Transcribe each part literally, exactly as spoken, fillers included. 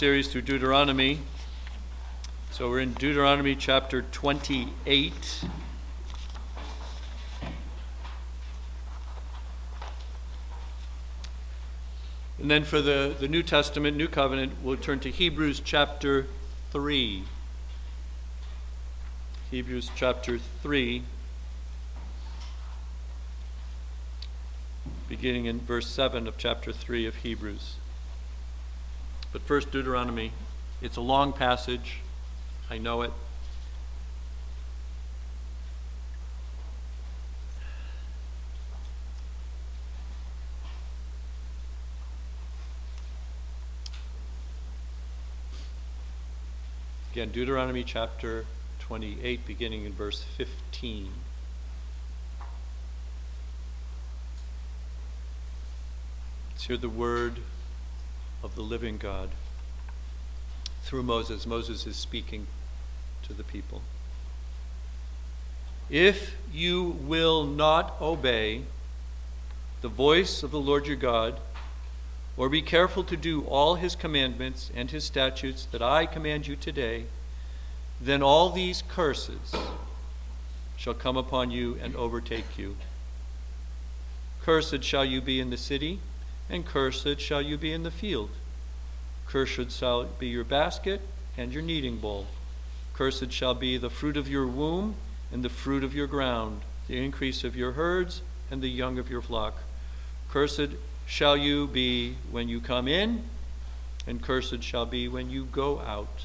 Series through Deuteronomy. So we're in Deuteronomy chapter twenty-eight. And then for the, the New Testament, New Covenant, we'll turn to Hebrews chapter three. Hebrews chapter three, beginning in verse seven of chapter three of Hebrews. But first, Deuteronomy. It's a long passage. I know it. Again, Deuteronomy chapter twenty-eight, beginning in verse fifteen. Let's hear the word of the living God through Moses. Moses is speaking to the people. If you will not obey the voice of the Lord your God, or be careful to do all his commandments and his statutes that I command you today, then all these curses shall come upon you and overtake you. Cursed shall you be in the city, and cursed shall you be in the field. Cursed shall be your basket and your kneading bowl. Cursed shall be the fruit of your womb and the fruit of your ground, the increase of your herds and the young of your flock. Cursed shall you be when you come in, and cursed shall be when you go out.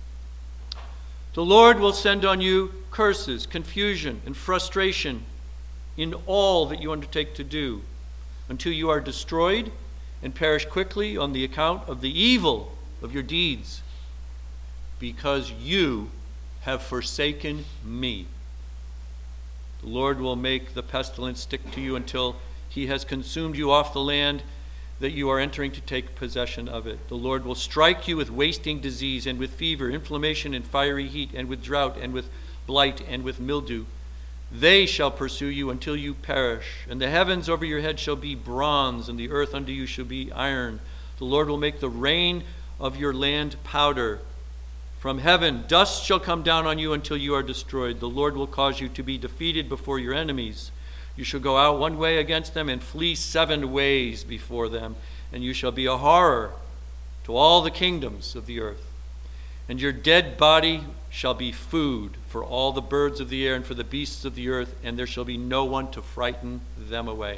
The Lord will send on you curses, confusion, and frustration in all that you undertake to do, until you are destroyed and perish quickly on the account of the evil of your deeds, because you have forsaken me. The Lord will make the pestilence stick to you until he has consumed you off the land that you are entering to take possession of it. The Lord will strike you with wasting disease and with fever, inflammation and fiery heat, and with drought and with blight and with mildew. They shall pursue you until you perish, and the heavens over your head shall be bronze, and the earth under you shall be iron. The Lord will make the rain of your land powder. From heaven dust shall come down on you until you are destroyed. The Lord will cause you to be defeated before your enemies. You shall go out one way against them and flee seven ways before them, and you shall be a horror to all the kingdoms of the earth. And your dead body shall be food for all the birds of the air and for the beasts of the earth, and there shall be no one to frighten them away.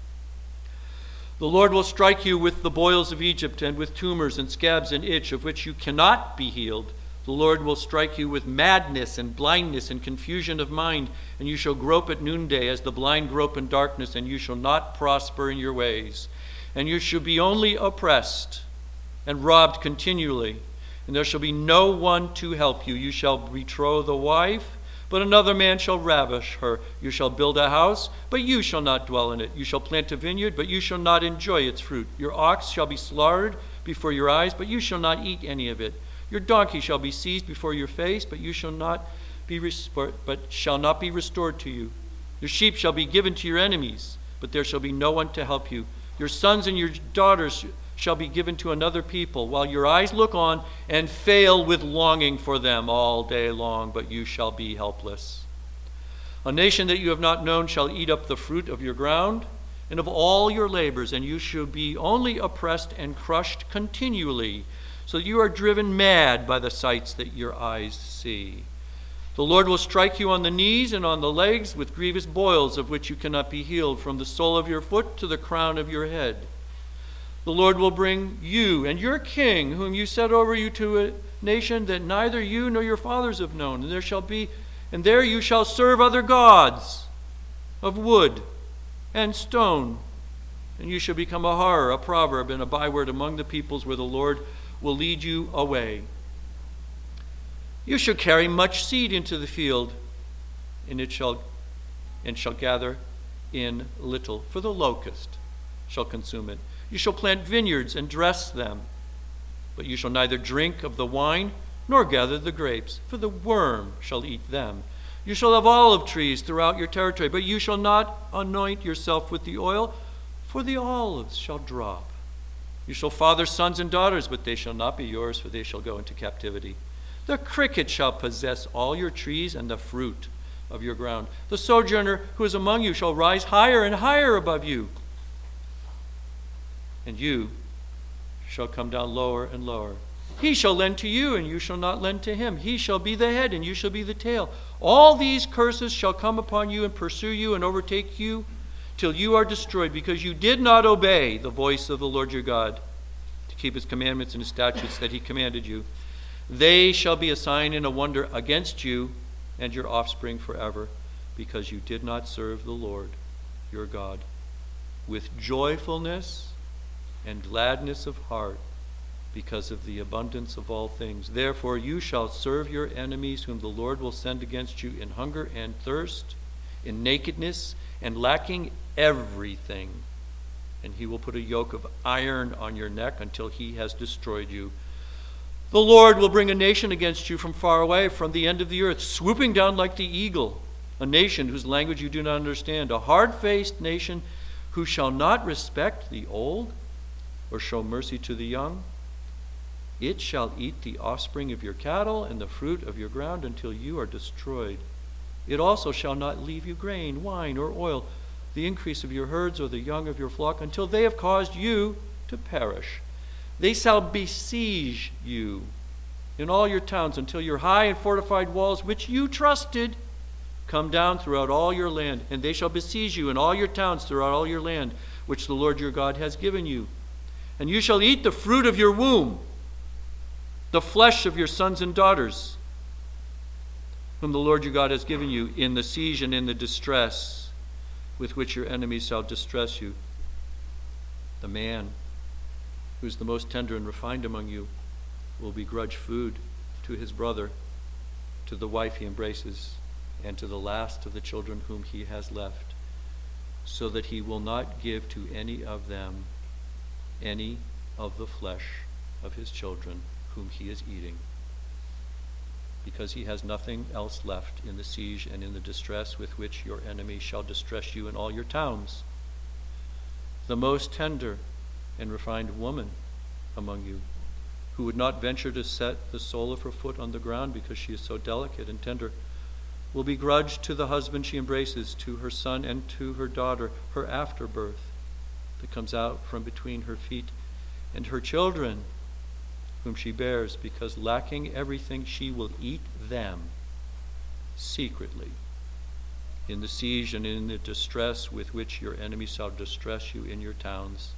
The Lord will strike you with the boils of Egypt, and with tumors and scabs and itch, of which you cannot be healed. The Lord will strike you with madness and blindness and confusion of mind, and you shall grope at noonday as the blind grope in darkness, and you shall not prosper in your ways. And you shall be only oppressed and robbed continually, and there shall be no one to help you. You shall betroth a wife, but another man shall ravish her. You shall build a house, but you shall not dwell in it. You shall plant a vineyard, but you shall not enjoy its fruit. Your ox shall be slaughtered before your eyes, but you shall not eat any of it. Your donkey shall be seized before your face, but you shall not be restored, but shall not be restored to you. Your sheep shall be given to your enemies, but there shall be no one to help you. Your sons and your daughters shall be given to another people, while your eyes look on and fail with longing for them all day long, but you shall be helpless. A nation that you have not known shall eat up the fruit of your ground and of all your labors, and you shall be only oppressed and crushed continually, so that you are driven mad by the sights that your eyes see. The Lord will strike you on the knees and on the legs with grievous boils, of which you cannot be healed, from the sole of your foot to the crown of your head. The Lord will bring you and your king, whom you set over you, to a nation that neither you nor your fathers have known. And there shall be, and there you shall serve other gods of wood and stone. And you shall become a horror, a proverb, and a byword among the peoples where the Lord will lead you away. You shall carry much seed into the field, and it shall and shall gather in little, for the locust shall consume it. You shall plant vineyards and dress them, but you shall neither drink of the wine nor gather the grapes, for the worm shall eat them. You shall have olive trees throughout your territory, but you shall not anoint yourself with the oil, for the olives shall drop, You shall father sons and daughters, but they shall not be yours, for they shall go into captivity. The cricket shall possess all your trees and the fruit of your ground. The sojourner who is among you shall rise higher and higher above you. And you shall come down lower and lower. He shall lend to you, and you shall not lend to him. He shall be the head, and you shall be the tail. All these curses shall come upon you and pursue you and overtake you till you are destroyed, because you did not obey the voice of the Lord your God to keep his commandments and his statutes that he commanded you. They shall be a sign and a wonder against you and your offspring forever, because you did not serve the Lord your God with joyfulness and gladness of heart, because of the abundance of all things. Therefore you shall serve your enemies, whom the Lord will send against you in hunger and thirst, in nakedness and lacking everything. And he will put a yoke of iron on your neck until he has destroyed you. The Lord will bring a nation against you from far away, from the end of the earth, swooping down like the eagle, a nation whose language you do not understand, a hard-faced nation who shall not respect the old or show mercy to the young. It shall eat the offspring of your cattle and the fruit of your ground until you are destroyed. It also shall not leave you grain, wine, or oil, the increase of your herds or the young of your flock, until they have caused you to perish. They shall besiege you in all your towns until your high and fortified walls, which you trusted, come down throughout all your land. And they shall besiege you in all your towns throughout all your land, which the Lord your God has given you. And you shall eat the fruit of your womb, the flesh of your sons and daughters, whom the Lord your God has given you, in the siege and in the distress with which your enemies shall distress you. The man who is the most tender and refined among you will begrudge food to his brother, to the wife he embraces, and to the last of the children whom he has left, so that he will not give to any of them any of the flesh of his children whom he is eating, because he has nothing else left in the siege and in the distress with which your enemy shall distress you in all your towns. The most tender and refined woman among you, who would not venture to set the sole of her foot on the ground because she is so delicate and tender, will begrudge to the husband she embraces, to her son and to her daughter, her afterbirth that comes out from between her feet, and her children whom she bears, because lacking everything she will eat them secretly in the siege and in the distress with which your enemies shall distress you in your towns.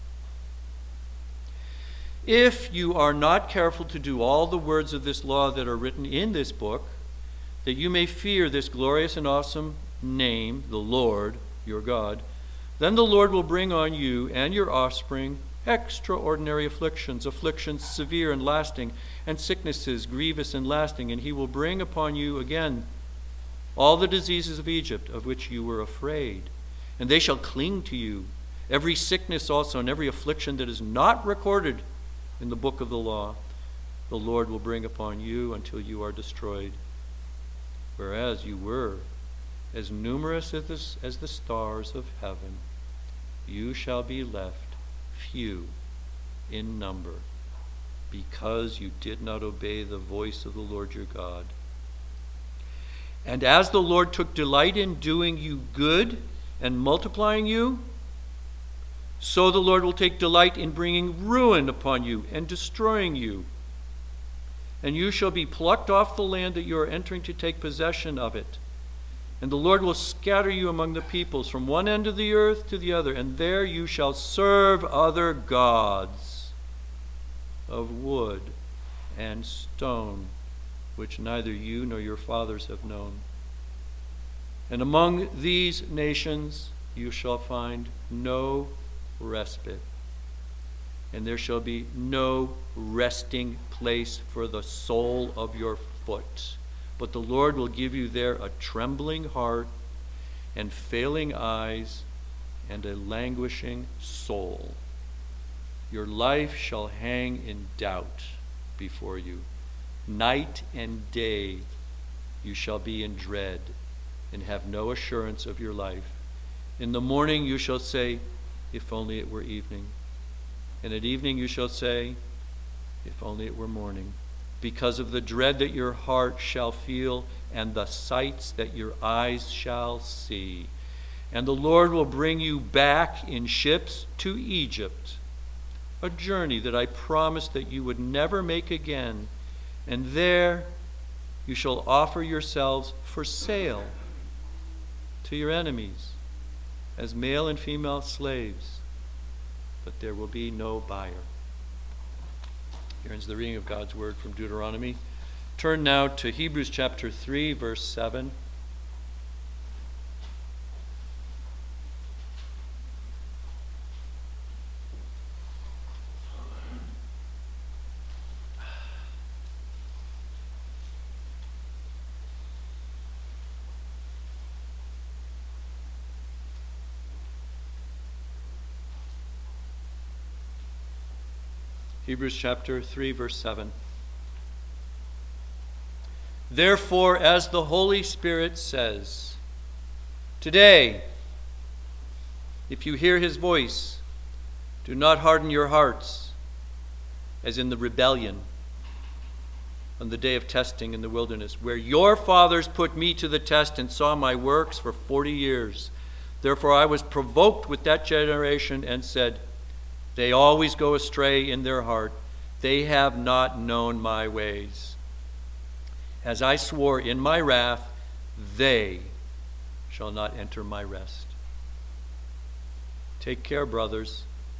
If you are not careful to do all the words of this law that are written in this book, that you may fear this glorious and awesome name, the Lord your God, then the Lord will bring on you and your offspring extraordinary afflictions, afflictions severe and lasting, and sicknesses grievous and lasting, and he will bring upon you again all the diseases of Egypt, of which you were afraid, and they shall cling to you, every sickness also and every affliction that is not recorded in the book of the law, the Lord will bring upon you until you are destroyed. Whereas you were as numerous as the, as the stars of heaven, you shall be left few in number, because you did not obey the voice of the Lord your God. And as the Lord took delight in doing you good and multiplying you, so the Lord will take delight in bringing ruin upon you and destroying you. And you shall be plucked off the land that you are entering to take possession of it. And the Lord will scatter you among the peoples from one end of the earth to the other, and there you shall serve other gods of wood and stone, which neither you nor your fathers have known. And among these nations you shall find no respite, and there shall be no resting place for the sole of your foot. But the Lord will give you there a trembling heart and failing eyes and a languishing soul. Your life shall hang in doubt before you. Night and day you shall be in dread and have no assurance of your life. In the morning you shall say, if only it were evening. And at evening you shall say, if only it were morning, because of the dread that your heart shall feel and the sights that your eyes shall see. And the Lord will bring you back in ships to Egypt, a journey that I promised that you would never make again. And there you shall offer yourselves for sale to your enemies as male and female slaves, but there will be no buyer. Here ends the reading of God's word from Deuteronomy. Turn now to Hebrews chapter three, verse seven. Hebrews chapter three, verse seven. Therefore, as the Holy Spirit says, today, if you hear his voice, do not harden your hearts, as in the rebellion on the day of testing in the wilderness, where your fathers put me to the test and saw my works for forty years. Therefore I was provoked with that generation and said, they always go astray in their heart. They have not known my ways. As I swore in my wrath, they shall not enter my rest. Take care, brothers,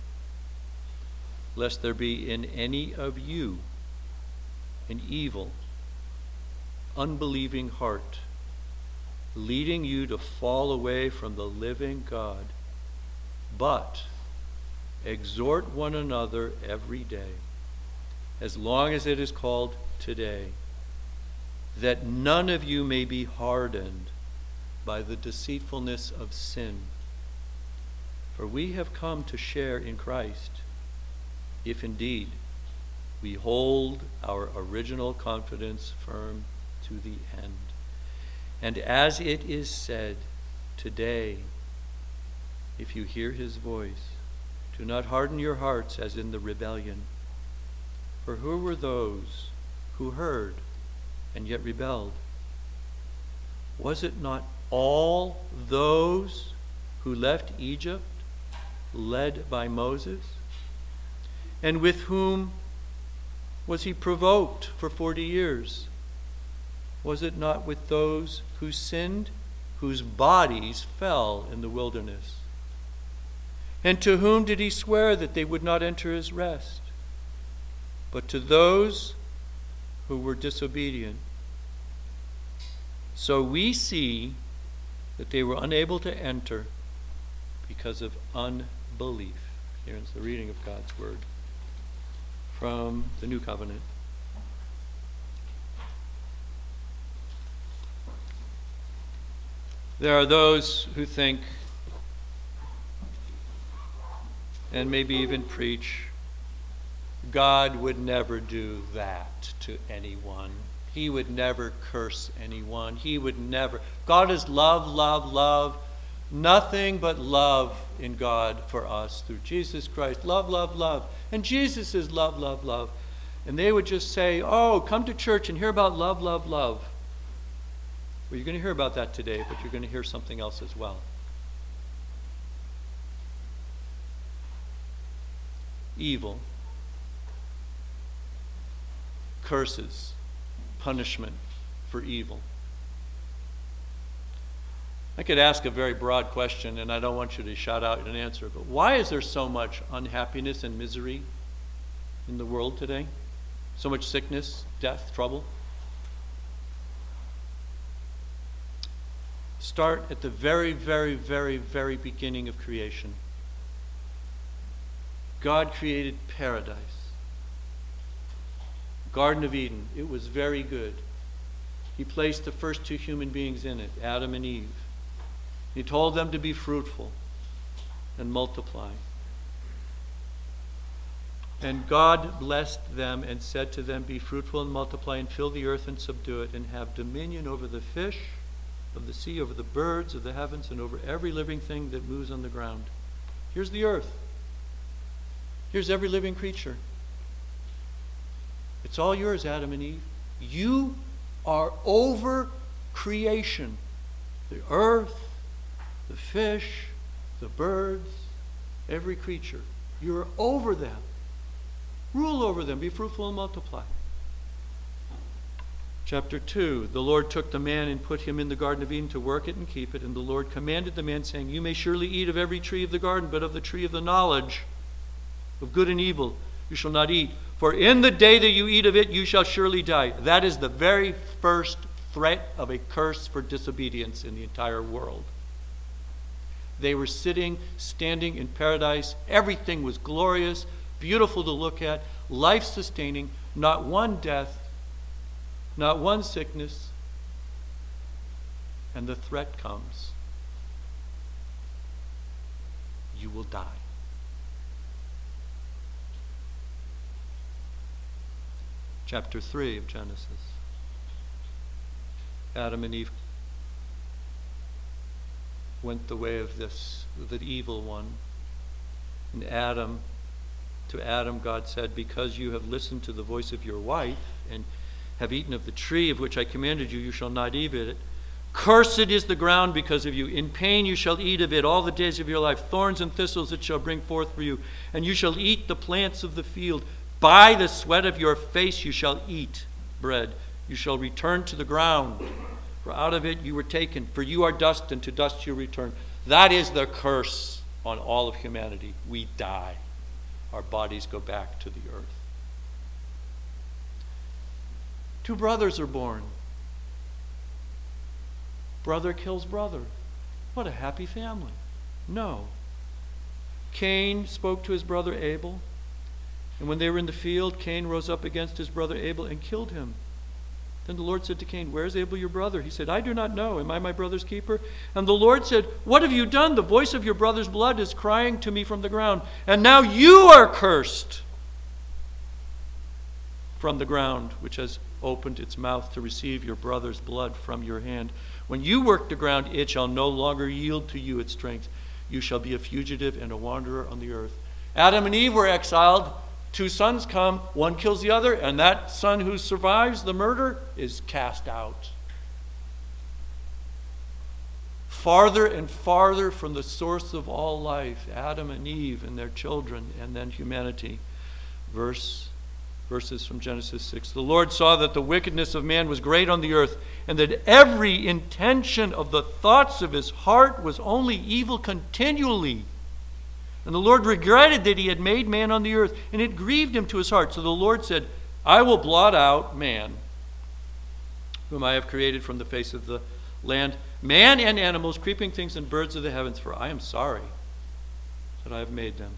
lest there be in any of you an evil, unbelieving heart, leading you to fall away from the living God. But exhort one another every day, as long as it is called today, that none of you may be hardened by the deceitfulness of sin. For we have come to share in Christ, if indeed we hold our original confidence firm to the end. And as it is said, today, if you hear his voice, do not harden your hearts as in the rebellion. For who were those who heard and yet rebelled? Was it not all those who left Egypt, led by Moses? And with whom was he provoked for forty years? Was it not with those who sinned, whose bodies fell in the wilderness? And to whom did he swear that they would not enter his rest? But to those who were disobedient. So we see that they were unable to enter because of unbelief. Here is the reading of God's word from the New Covenant. There are those who think, and maybe even preach, God would never do that to anyone. He would never curse anyone. He would never. God is love, love, love. Nothing but love in God for us through Jesus Christ. Love, love, love. And Jesus is love, love, love. And they would just say, oh, come to church and hear about love, love, love. Well, you're going to hear about that today, but you're going to hear something else as well. Evil, curses, punishment for evil. I could ask a very broad question, and I don't want you to shout out an answer, but why is there so much unhappiness and misery in the world today? So much sickness, death, trouble? Start at the very, very, very, very beginning of creation. God created paradise. Garden of Eden. It was very good. He placed the first two human beings in it, Adam and Eve. He told them to be fruitful and multiply. And God blessed them and said to them, be fruitful and multiply and fill the earth and subdue it and have dominion over the fish of the sea, over the birds of the heavens, and over every living thing that moves on the ground. Here's the earth. Here's every living creature. It's all yours, Adam and Eve. You are over creation. The earth, the fish, the birds, every creature. You're over them. Rule over them. Be fruitful and multiply. Chapter two, the Lord took the man and put him in the Garden of Eden to work it and keep it. And the Lord commanded the man, saying, you may surely eat of every tree of the garden, but of the tree of the knowledge of good and evil you shall not eat. For in the day that you eat of it, you shall surely die. That is the very first threat of a curse for disobedience in the entire world. They were sitting, standing in paradise. Everything was glorious, beautiful to look at, life-sustaining, not one death, not one sickness. And the threat comes. You will die. Chapter three of Genesis. Adam and Eve went the way of this, the evil one. And Adam, to Adam God said, because you have listened to the voice of your wife and have eaten of the tree of which I commanded you, you shall not eat of it. Cursed is the ground because of you. In pain you shall eat of it all the days of your life. Thorns and thistles it shall bring forth for you. And you shall eat the plants of the field. By the sweat of your face you shall eat bread. You shall return to the ground. For out of it you were taken. For you are dust, and to dust you return. That is the curse on all of humanity. We die. Our bodies go back to the earth. Two brothers are born. Brother kills brother. What a happy family. No. Cain spoke to his brother Abel. And when they were in the field, Cain rose up against his brother Abel and killed him. Then the Lord said to Cain, where is Abel your brother? He said, I do not know. Am I my brother's keeper? And the Lord said, what have you done? The voice of your brother's blood is crying to me from the ground. And now you are cursed from the ground, which has opened its mouth to receive your brother's blood from your hand. When you work the ground, it shall no longer yield to you its strength. You shall be a fugitive and a wanderer on the earth. Adam and Eve were exiled. Two sons come, one kills the other, and that son who survives the murder is cast out. Farther and farther from the source of all life, Adam and Eve and their children, and then humanity. Verse, verses from Genesis six. The Lord saw that the wickedness of man was great on the earth, and that every intention of the thoughts of his heart was only evil continually. And the Lord regretted that he had made man on the earth, and it grieved him to his heart. So the Lord said, I will blot out man, whom I have created from the face of the land, man and animals, creeping things, and birds of the heavens, for I am sorry that I have made them.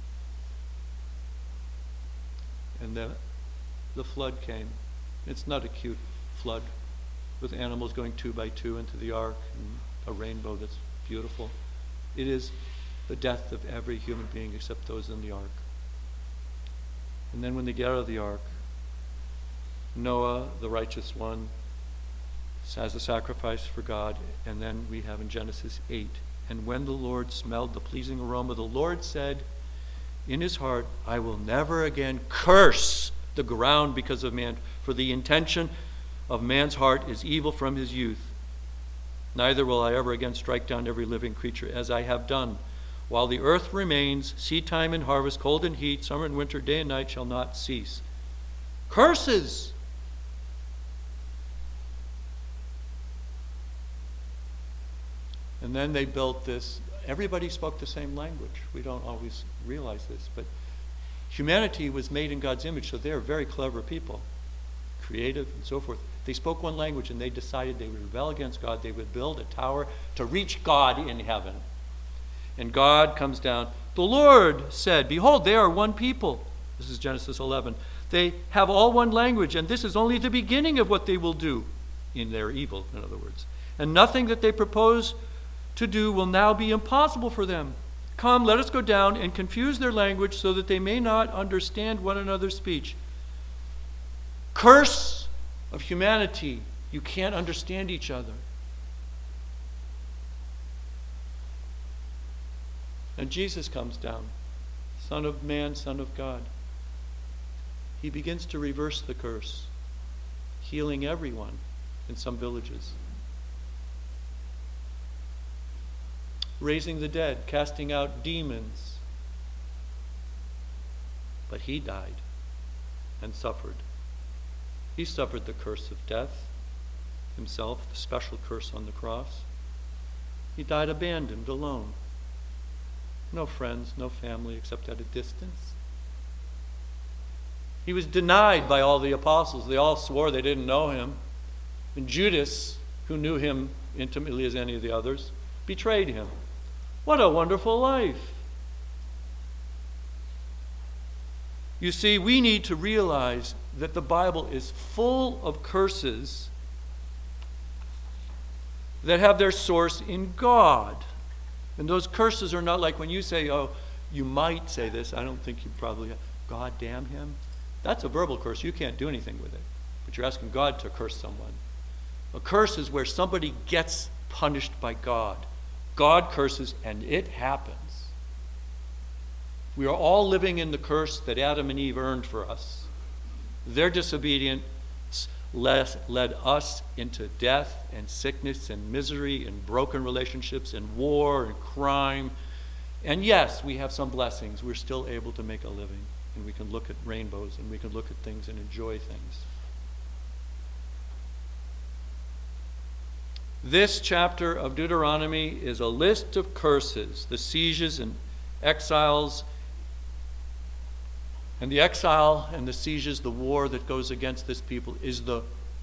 And then the flood came. It's not a cute flood with animals going two by two into the ark and a rainbow that's beautiful. It is the death of every human being except those in the ark. And then when they get out of the ark, Noah, the righteous one, has a sacrifice for God. And then we have in Genesis eight, and when the Lord smelled the pleasing aroma, the Lord said in his heart, I will never again curse the ground because of man, for the intention of man's heart is evil from his youth. Neither will I ever again strike down every living creature as I have done. While the earth remains, seed time and harvest, cold and heat, summer and winter, day and night shall not cease. Curses! And then they built this. Everybody spoke the same language. We don't always realize this, but humanity was made in God's image, so they're very clever people, creative and so forth. They spoke one language, and they decided they would rebel against God. They would build a tower to reach God in heaven. And God comes down. The Lord said, behold, they are one people. This is Genesis eleven. They have all one language, and this is only the beginning of what they will do in their evil, in other words. And nothing that they propose to do will now be impossible for them. Come, let us go down and confuse their language so that they may not understand one another's speech. Curse of humanity. You can't understand each other. And Jesus comes down. Son of man, Son of God. He begins to reverse the curse, healing everyone in some villages. Raising the dead, casting out demons. But he died and suffered. He suffered the curse of death himself, the special curse on the cross. He died abandoned, alone. No friends, no family except at a distance. He was denied by all the apostles. They all swore they didn't know him. And Judas, who knew him intimately as any of the others, betrayed him. What a wonderful life. You see, we need to realize that the Bible is full of curses that have their source in God. And those curses are not like when you say, oh, you might say this. I don't think you probably have. God damn him. That's a verbal curse. You can't do anything with it. But you're asking God to curse someone. A curse is where somebody gets punished by God. God curses, and it happens. We are all living in the curse that Adam and Eve earned for us. Their disobedience led us into death and sickness and misery and broken relationships and war and crime. And yes, we have some blessings. We're still able to make a living. And we can look at rainbows and we can look at things and enjoy things. This chapter of Deuteronomy is a list of curses, the sieges and exiles. And the exile and the sieges, the war that goes against this people, is the,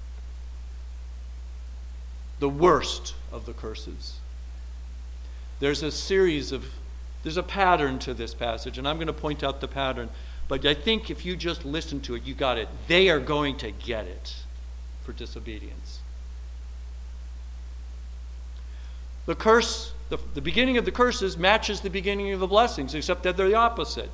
the worst of the curses. There's a series of, there's a pattern to this passage, and I'm going to point out the pattern. But I think if you just listen to it, you got it. They are going to get it for disobedience. The curse, the, the beginning of the curses matches the beginning of the blessings, except that they're the opposite.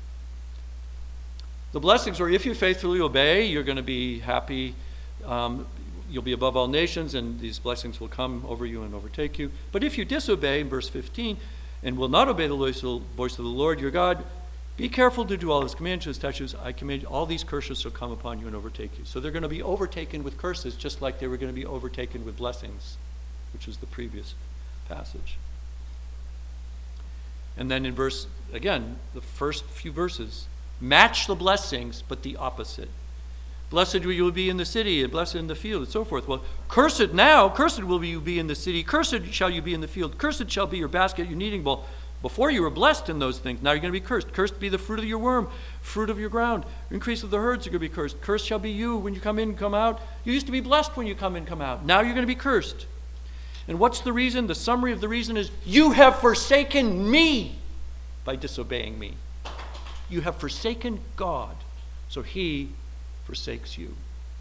The blessings are if you faithfully obey, you're going to be happy. Um, you'll be above all nations, and these blessings will come over you and overtake you. But if you disobey, in verse fifteen, and will not obey the voice of the Lord your God, be careful to do all his commands, his statutes. I command all these curses shall come upon you and overtake you. So they're going to be overtaken with curses, just like they were going to be overtaken with blessings, which is the previous passage. And then in verse, again, the first few verses, match the blessings, but the opposite. Blessed will you be in the city, and blessed in the field, and so forth. Well, cursed now, cursed will you be in the city, cursed shall you be in the field, cursed shall be your basket, your kneading bowl. Before you were blessed in those things, now you're going to be cursed. Cursed be the fruit of your womb, fruit of your ground. Increase of the herds are going to be cursed. Cursed shall be you when you come in and come out. You used to be blessed when you come in and come out. Now you're going to be cursed. And what's the reason? The summary of the reason is, you have forsaken me by disobeying me. You have forsaken God, so he forsakes you.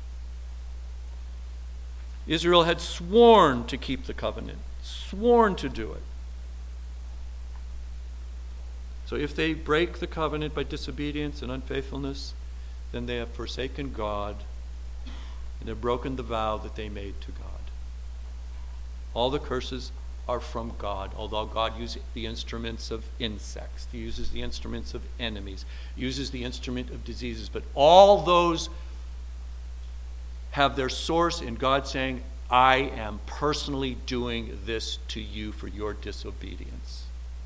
Israel had sworn to keep the covenant, sworn to do it. So if they break the covenant by disobedience and unfaithfulness, then they have forsaken God and have broken the vow that they made to God. All the curses are from God, although God uses the instruments of insects, he uses the instruments of enemies, uses the instrument of diseases, but all those have their source in God saying, I am personally doing this to you for your disobedience.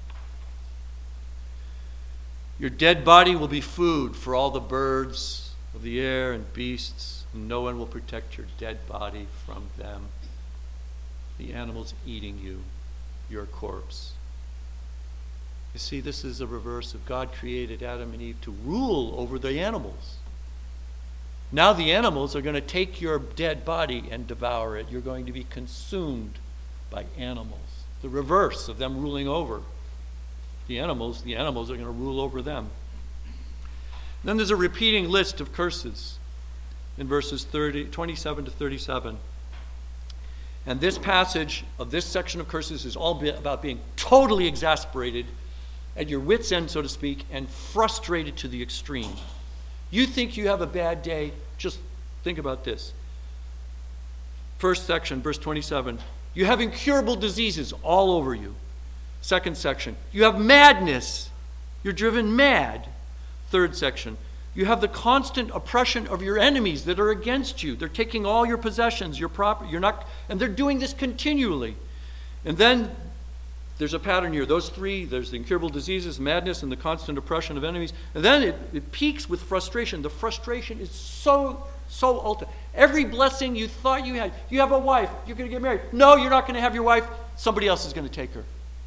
Your dead body will be food for all the birds of the air and beasts, and no one will protect your dead body from them. The animals eating you, your corpse. You see, this is a reverse of God created Adam and Eve to rule over the animals. Now the animals are going to take your dead body and devour it. You're going to be consumed by animals. The reverse of them ruling over the animals, the animals are going to rule over them. Then there's a repeating list of curses in verses thirty, twenty-seven to thirty-seven. And this passage of this section of curses is all about being totally exasperated, at your wit's end, so to speak, and frustrated to the extreme. You think you have a bad day, just think about this. First section, verse twenty-seven. You have incurable diseases all over you. Second section, you have madness. You're driven mad. Third section. You have the constant oppression of your enemies that are against you. They're taking all your possessions, your property. You're not, and they're doing this continually. And then there's a pattern here. Those three, there's the incurable diseases, madness, and the constant oppression of enemies. And then it, it peaks with frustration. The frustration is so, so ultimate. Every blessing you thought you had. You have a wife. You're going to get married. No, you're not going to have your wife. Somebody else is going to take her.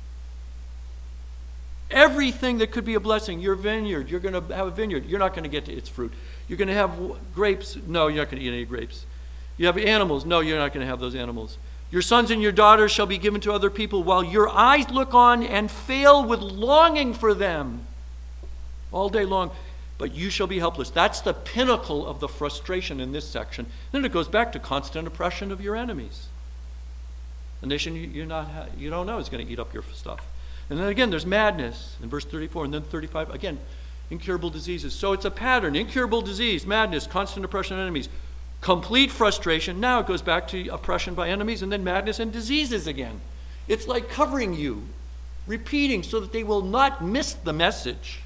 Everything that could be a blessing, your vineyard, you're going to have a vineyard. You're not going to get to its fruit. You're going to have grapes. No, you're not going to eat any grapes. You have animals. No, you're not going to have those animals. Your sons and your daughters shall be given to other people while your eyes look on and fail with longing for them all day long. But you shall be helpless. That's the pinnacle of the frustration in this section. Then it goes back to constant oppression of your enemies. The nation you, you're not, you don't know is going to eat up your stuff. And then again, there's madness in verse thirty-four, and then thirty-five, again, incurable diseases. So it's a pattern. Incurable disease, madness, constant oppression of enemies, complete frustration. Now it goes back to oppression by enemies, and then madness and diseases again. It's like covering you, repeating so that they will not miss the message.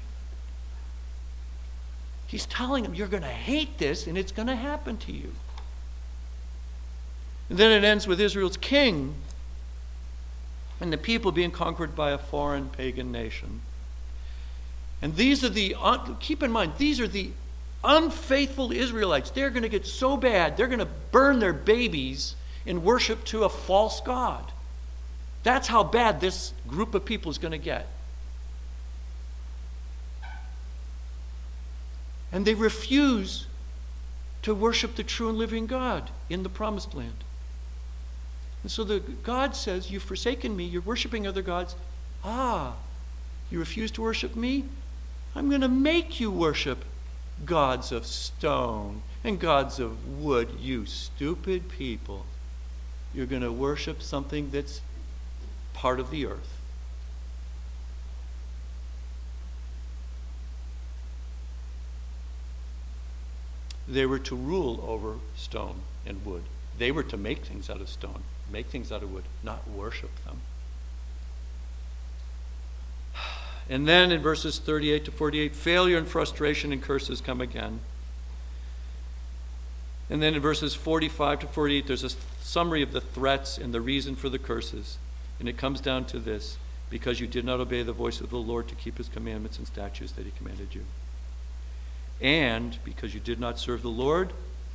He's telling them, you're going to hate this, and it's going to happen to you. And then it ends with Israel's king and the people being conquered by a foreign pagan nation. And these are the, keep in mind, these are the unfaithful Israelites. They're going to get so bad, they're going to burn their babies in worship to a false god. That's how bad this group of people is going to get. And they refuse to worship the true and living God in the promised land. And so the God says, you've forsaken me, you're worshiping other gods. Ah, you refuse to worship me? I'm going to make you worship gods of stone and gods of wood, you stupid people. You're going to worship something that's part of the earth. They were to rule over stone and wood. They were to make things out of stone, make things out of wood, not worship them. And then in verses thirty-eight to forty-eight, failure and frustration and curses come again. And then in verses forty-five to forty-eight, there's a summary of the threats and the reason for the curses. And it comes down to this: because you did not obey the voice of the Lord to keep his commandments and statutes that he commanded you. And because you did not serve the Lord,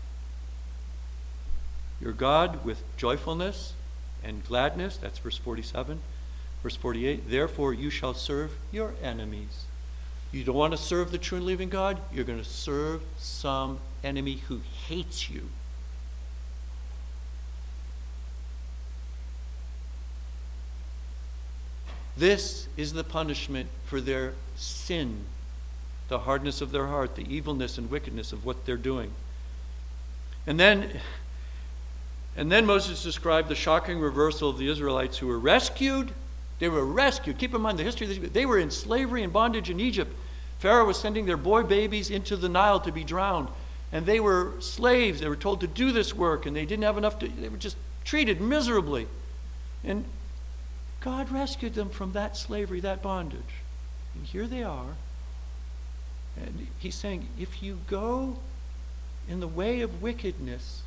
your God, with joyfulness and gladness. That's verse forty-seven. Verse forty-eight, therefore you shall serve your enemies. You don't want to serve the true and living God? You're going to serve some enemy who hates you. This is the punishment for their sin, the hardness of their heart, the evilness and wickedness of what they're doing. And then, and then Moses described the shocking reversal of the Israelites who were rescued. They were rescued. Keep in mind the history of these people. They were in slavery and bondage in Egypt. Pharaoh was sending their boy babies into the Nile to be drowned. And they were slaves. They were told to do this work, and they didn't have enough to, they were just treated miserably. And God rescued them from that slavery, that bondage. And here they are. And he's saying, if you go in the way of wickedness,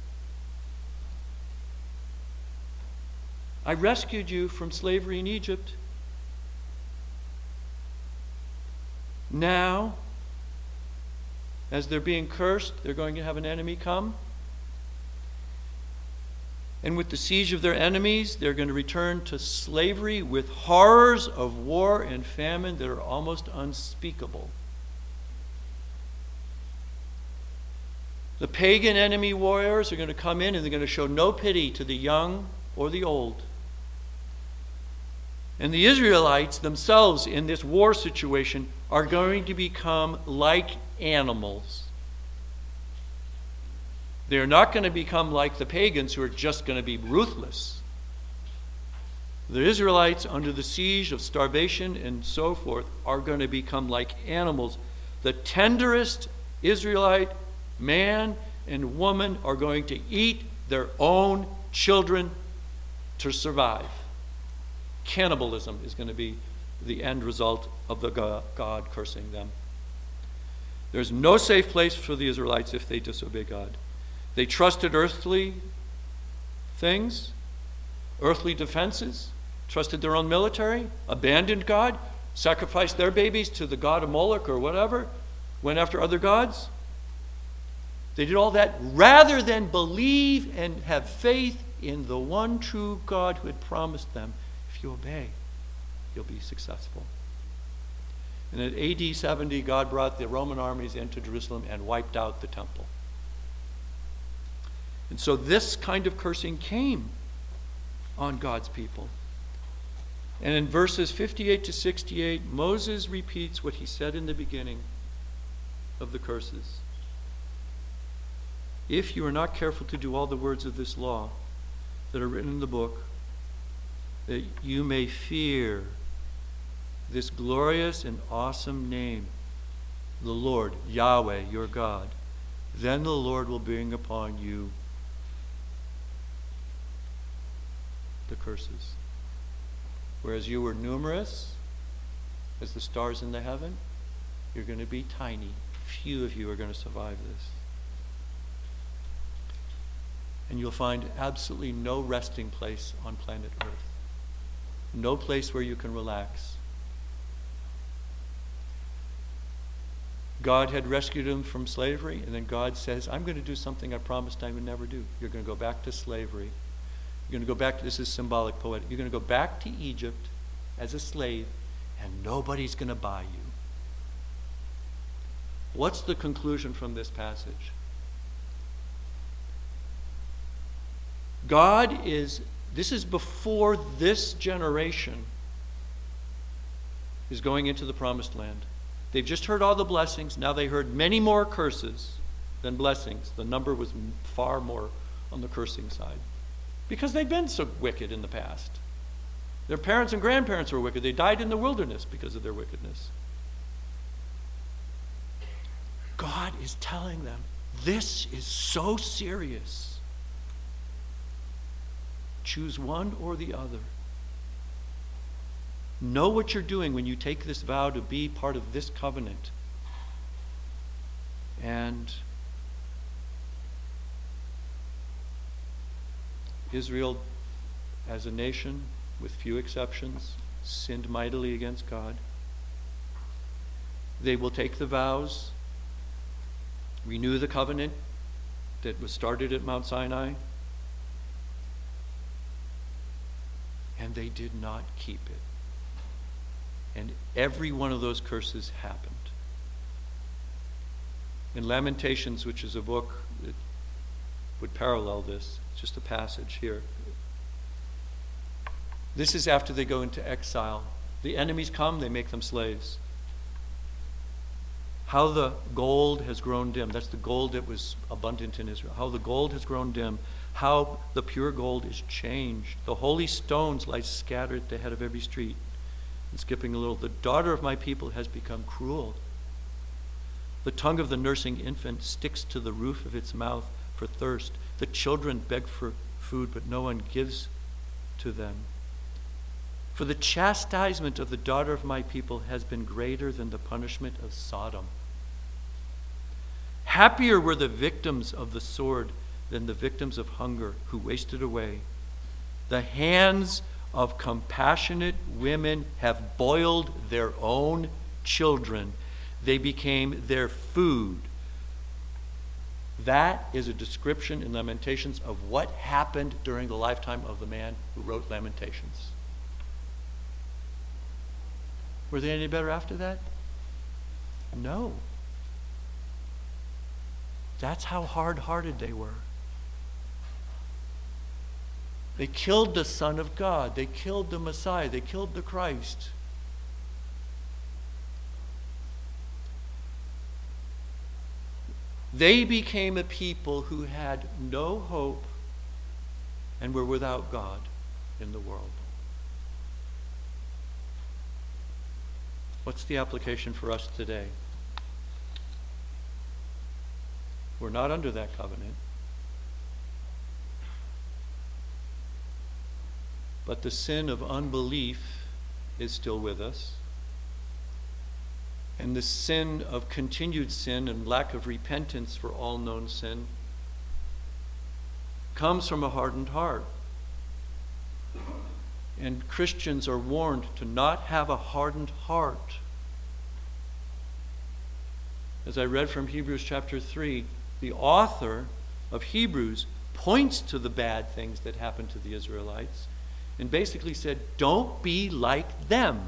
I rescued you from slavery in Egypt. Now, as they're being cursed, they're going to have an enemy come. And with the siege of their enemies, they're going to return to slavery with horrors of war and famine that are almost unspeakable. The pagan enemy warriors are going to come in and they're going to show no pity to the young or the old. And the Israelites themselves in this war situation are going to become like animals. They're not going to become like the pagans who are just going to be ruthless. The Israelites, under the siege of starvation and so forth, are going to become like animals. The tenderest Israelite man and woman are going to eat their own children to survive. Cannibalism is going to be the end result of the God cursing them. There's no safe place for the Israelites if they disobey God. They trusted earthly things, earthly defenses, trusted their own military, abandoned God, sacrificed their babies to the god of Moloch or whatever, went after other gods. They did all that rather than believe and have faith in the one true God who had promised them, if you obey, you'll be successful. And at A D seventy, God brought the Roman armies into Jerusalem and wiped out the temple. And so this kind of cursing came on God's people. And in verses fifty-eight to sixty-eight, Moses repeats what he said in the beginning of the curses. If you are not careful to do all the words of this law that are written in the book, that you may fear this glorious and awesome name, the Lord, Yahweh, your God, then the Lord will bring upon you the curses. Whereas you were numerous as the stars in the heaven, you're going to be tiny. Few of you are going to survive this. And you'll find absolutely no resting place on planet Earth. No place where you can relax. God had rescued him from slavery, and then God says, I'm going to do something I promised I would never do. You're going to go back to slavery. You're going to go back to, this is symbolic, poetic. You're going to go back to Egypt as a slave, and nobody's going to buy you. What's the conclusion from this passage? God is, this is before this generation is going into the promised land. They've just heard all the blessings. Now they heard many more curses than blessings. The number was far more on the cursing side, because they'd been so wicked in the past. Their parents and grandparents were wicked. They died in the wilderness because of their wickedness. God is telling them, this is so serious. Choose one or the other. Know what you're doing when you take this vow to be part of this covenant. And Israel, as a nation, with few exceptions, sinned mightily against God. They will take the vows, renew the covenant that was started at Mount Sinai, and they did not keep it. And every one of those curses happened. In Lamentations, which is a book that would parallel this, just a passage here. This is after they go into exile. The enemies come, they make them slaves. How the gold has grown dim. That's the gold that was abundant in Israel. How the gold has grown dim. How the pure gold is changed. The holy stones lie scattered at the head of every street. And skipping a little, the daughter of my people has become cruel. The tongue of the nursing infant sticks to the roof of its mouth for thirst. The children beg for food, but no one gives to them. For the chastisement of the daughter of my people has been greater than the punishment of Sodom. Happier were the victims of the sword than the victims of hunger who wasted away. The hands of compassionate women have boiled their own children. They became their food. That is a description in Lamentations of what happened during the lifetime of the man who wrote Lamentations. Were they any better after that? No. That's how hard-hearted they were. They killed the Son of God. They killed the Messiah. They killed the Christ. They became a people who had no hope and were without God in the world. What's the application for us today? We're not under that covenant. But the sin of unbelief is still with us. and the sin of continued sin and lack of repentance for all known sin comes from a hardened heart. And Christians are warned to not have a hardened heart. As I read from Hebrews chapter three, the author of Hebrews points to the bad things that happened to the Israelites and basically said, don't be like them.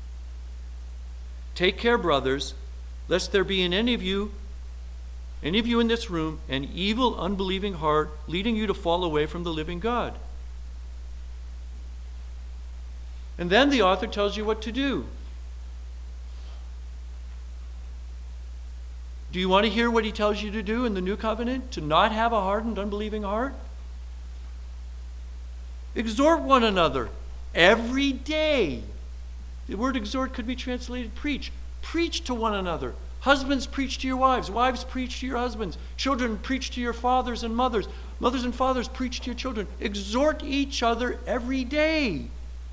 Take care, brothers, lest there be in any of you, any of you in this room, an evil, unbelieving heart leading you to fall away from the living God. And then the author tells you what to do. Do you want to hear what he tells you to do in the new covenant? To not have a hardened, unbelieving heart? Exhort one another every day. The word exhort could be translated preach. Preach to one another. Husbands, preach to your wives. Wives, preach to your husbands. Children, preach to your fathers and mothers. Mothers and fathers, preach to your children. Exhort each other every day,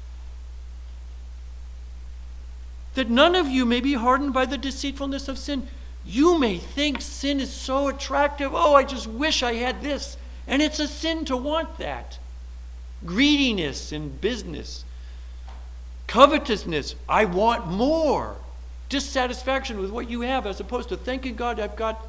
that none of you may be hardened by the deceitfulness of sin. You may think sin is so attractive. Oh, I just wish I had this. And it's a sin to want that. Greediness in business. Covetousness. I want more. Dissatisfaction with what you have, as opposed to thanking God I've got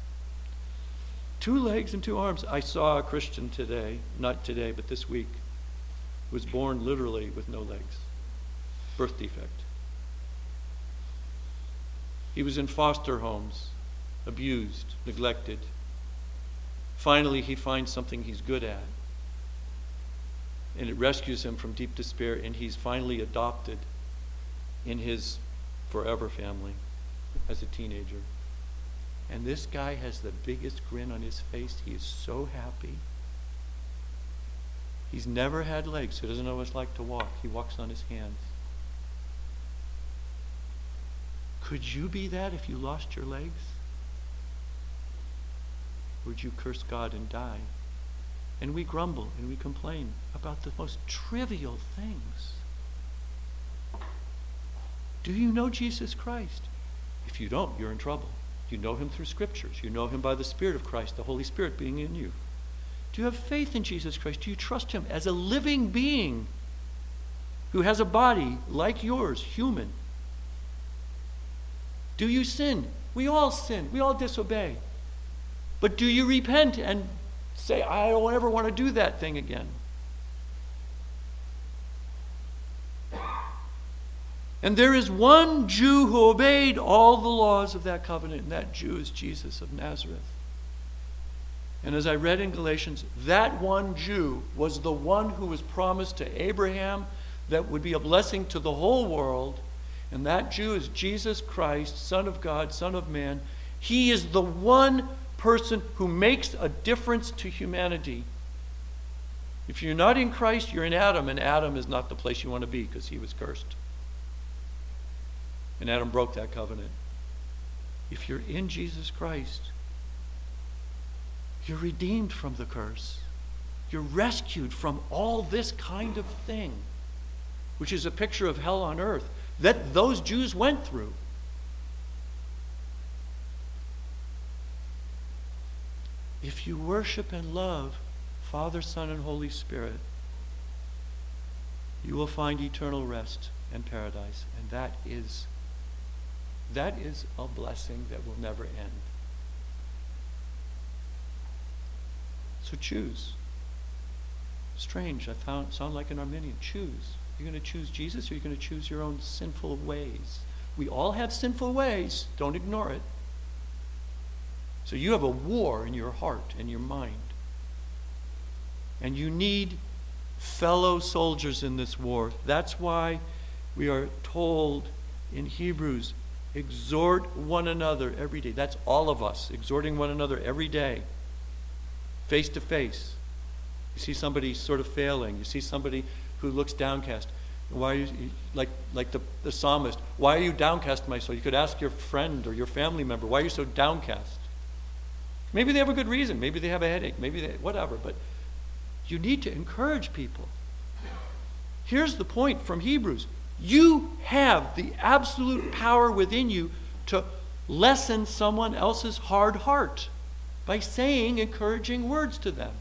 two legs and two arms. I saw a Christian today, not today, but this week, who was born literally with no legs. Birth defect. He was in foster homes, abused, neglected. Finally, he finds something he's good at, and it rescues him from deep despair, and he's finally adopted in his forever family as a teenager. And this guy has the biggest grin on his face. He is so happy. He's never had legs, so he doesn't know what it's like to walk. He walks on his hands. Could you be that if you lost your legs? Would you curse God and die? And we grumble and we complain about the most trivial things. Do you know Jesus Christ? If you don't, you're in trouble. You know him through scriptures. You know him by the Spirit of Christ, the Holy Spirit being in you. Do you have faith in Jesus Christ? Do you trust him as a living being who has a body like yours, human? Do you sin? We all sin. We all disobey. But do you repent and say, I don't ever want to do that thing again? And there is one Jew who obeyed all the laws of that covenant, and that Jew is Jesus of Nazareth. And as I read in Galatians, that one Jew was the one who was promised to Abraham that would be a blessing to the whole world. And that Jew is Jesus Christ, Son of God, Son of Man. He is the one person who makes a difference to humanity. If you're not in Christ, you're in Adam, and Adam is not the place you want to be because he was cursed. And Adam broke that covenant. If you're in Jesus Christ, you're redeemed from the curse. You're rescued from all this kind of thing, which is a picture of hell on earth that those Jews went through. If you worship and love Father, Son, and Holy Spirit, you will find eternal rest and paradise. And that is, that is a blessing that will never end. So choose. Strange, I found, sound like an Arminian. Choose. You're going to choose Jesus, or you're going to choose your own sinful ways. We all have sinful ways. Don't ignore it. So you have a war in your heart and your mind. And you need fellow soldiers in this war. That's why we are told in Hebrews, exhort one another every day. That's all of us, exhorting one another every day, face to face. You see somebody sort of failing. You see somebody who looks downcast. Why are you, like, like the, the psalmist, why are you downcast, my soul? You could ask your friend or your family member, why are you so downcast? Maybe they have a good reason. Maybe they have a headache. Maybe they, whatever. But you need to encourage people. Here's the point from Hebrews. You have the absolute power within you to lessen someone else's hard heart by saying encouraging words to them.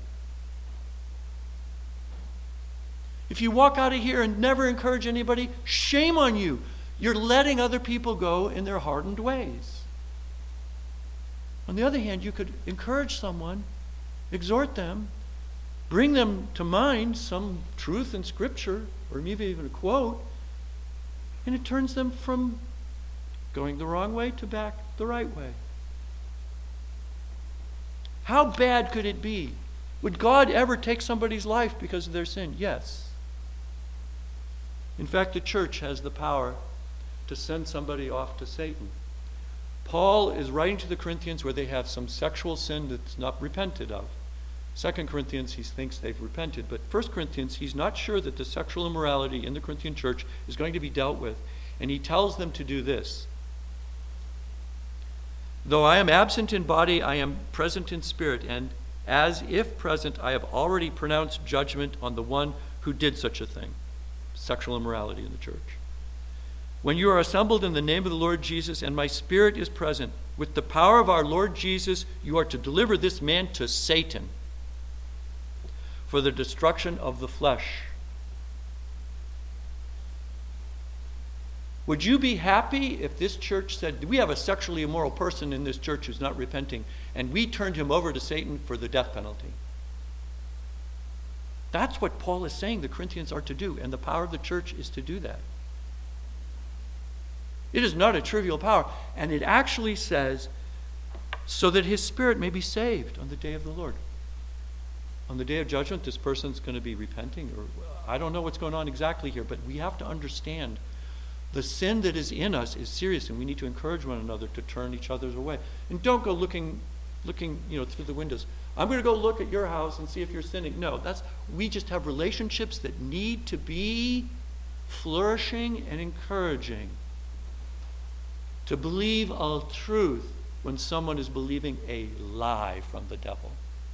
If you walk out of here and never encourage anybody, shame on you. You're letting other people go in their hardened ways. On the other hand, you could encourage someone, exhort them, bring them to mind some truth in Scripture, or maybe even a quote, and it turns them from going the wrong way to back the right way. How bad could it be? Would God ever take somebody's life because of their sin? Yes. In fact, the church has the power to send somebody off to Satan. Paul is writing to the Corinthians where they have some sexual sin that's not repented of. Second Corinthians, he thinks they've repented. But First Corinthians, he's not sure that the sexual immorality in the Corinthian church is going to be dealt with. And he tells them to do this. Though I am absent in body, I am present in spirit. And as if present, I have already pronounced judgment on the one who did such a thing. Sexual immorality in the church. When you are assembled in the name of the Lord Jesus, and my spirit is present, with the power of our Lord Jesus, you are to deliver this man to Satan for the destruction of the flesh. Would you be happy if this church said, we have a sexually immoral person in this church who's not repenting, and we turned him over to Satan for the death penalty? That's what Paul is saying the Corinthians are to do, and the power of the church is to do that. It is not a trivial power, and it actually says, so that his spirit may be saved on the day of the Lord. On the day of judgment, this person's going to be repenting, or I don't know what's going on exactly here, but we have to understand the sin that is in us is serious, and we need to encourage one another to turn each other's away. And don't go looking, looking, you know, through the windows. I'm going to go look at your house and see if you're sinning. No, that's we just have relationships that need to be flourishing and encouraging. To believe a truth when someone is believing a lie from the devil.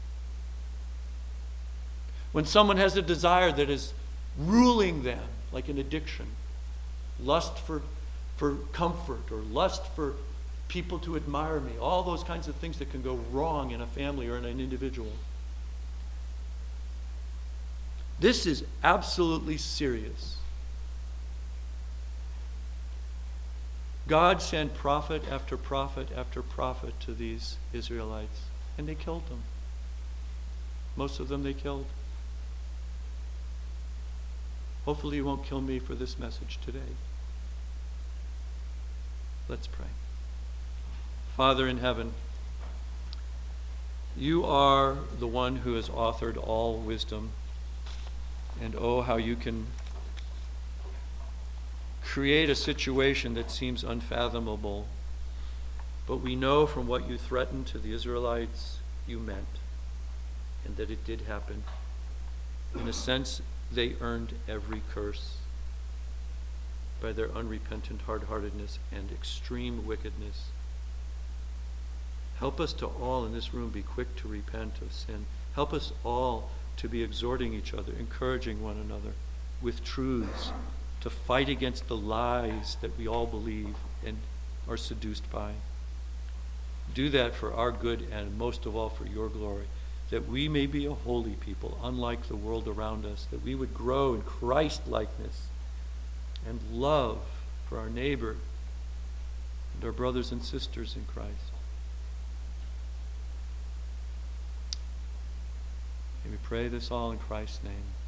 When someone has a desire that is ruling them, like an addiction, lust for, for comfort, or lust for people to admire me, all those kinds of things that can go wrong in a family or in an individual. This is absolutely serious. God sent prophet after prophet after prophet to these Israelites, and they killed them. Most of them they killed. Hopefully you won't kill me for this message today. Let's pray. Father in heaven, you are the one who has authored all wisdom, and oh, how you can create a situation that seems unfathomable. But we know from what you threatened to the Israelites, you meant, and that it did happen. In a sense, they earned every curse by their unrepentant hard-heartedness and extreme wickedness. Help us to all in this room be quick to repent of sin. Help us all to be exhorting each other, encouraging one another with truths, to fight against the lies that we all believe and are seduced by. Do that for our good and most of all for your glory, that we may be a holy people, unlike the world around us, that we would grow in Christ-likeness and love for our neighbor and our brothers and sisters in Christ. May we pray this all in Christ's name.